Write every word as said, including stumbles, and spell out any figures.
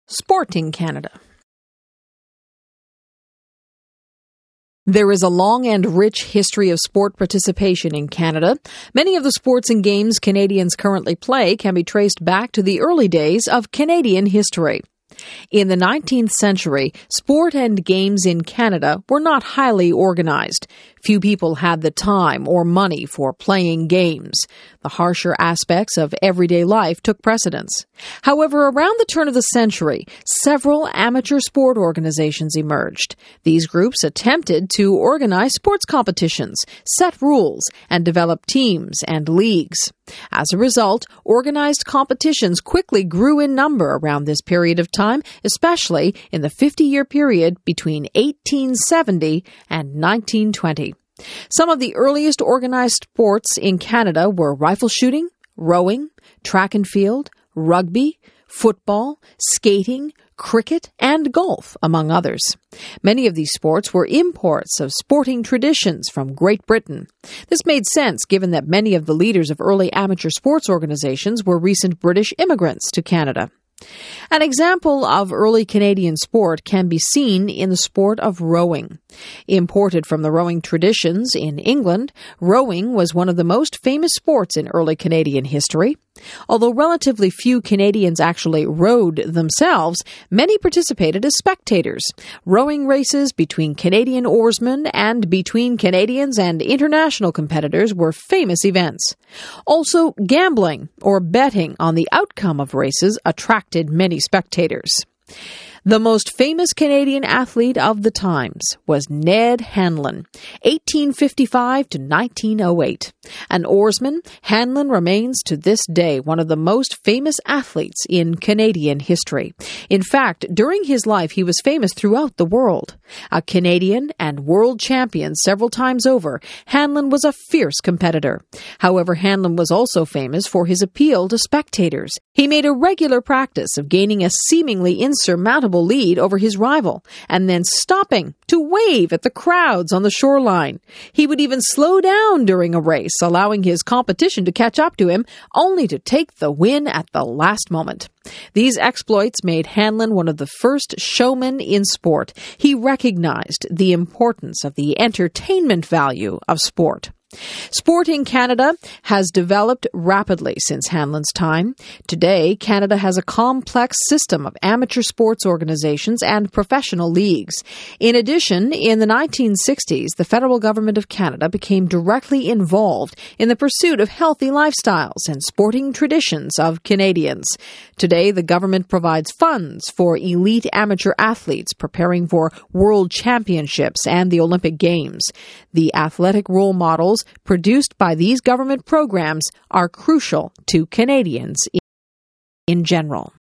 Sport in Canada. There is a long and rich history of sport participation in Canada. Many of the sports and games Canadians currently play can be traced back to the early days of Canadian history. In the nineteenth century, sport and games in Canada were not highly organized. Few people had the time or money for playing games. The harsher aspects of everyday life took precedence. However, around the turn of the century, several amateur sport organizations emerged. These groups attempted to organize sports competitions, set rules, and develop teams and leagues. As a result, organized competitions quickly grew in number around this period of time, especially in the fifty-year period between eighteen seventy and nineteen twenty. Some of the earliest organized sports in Canada were rifle shooting, rowing, track and field, rugby, football, skating, cricket, and golf, among others. Many of these sports were imports of sporting traditions from Great Britain. This made sense given that many of the leaders of early amateur sports organizations were recent British immigrants to Canada. An example of early Canadian sport can be seen in the sport of rowing. Imported from the rowing traditions in England, rowing was one of the most famous sports in early Canadian history. Although relatively few Canadians actually rowed themselves, many participated as spectators. Rowing races between Canadian oarsmen and between Canadians and international competitors were famous events. Also, gambling or betting on the outcome of races attracted many spectators. The most famous Canadian athlete of the times was Ned Hanlon, eighteen fifty-five to nineteen oh eight. An oarsman, Hanlon remains to this day one of the most famous athletes in Canadian history. In fact, during his life, he was famous throughout the world. A Canadian and world champion several times over, Hanlon was a fierce competitor. However, Hanlon was also famous for his appeal to spectators. He made a regular practice of gaining a seemingly insurmountable lead over his rival, and then stopping to wave at the crowds on the shoreline. He would even slow down during a race, allowing his competition to catch up to him, only to take the win at the last moment. These exploits made Hanlon one of the first showmen in sport. He recognized the importance of the entertainment value of sport. Sport in Canada has developed rapidly since Hanlon's time. Today, Canada has a complex system of amateur sports organizations and professional leagues. In addition, in the nineteen sixties, the federal government of Canada became directly involved in the pursuit of healthy lifestyles and sporting traditions of Canadians. Today, the government provides funds for elite amateur athletes preparing for world championships and the Olympic Games. The athletic role models produced by these government programs are crucial to Canadians in general.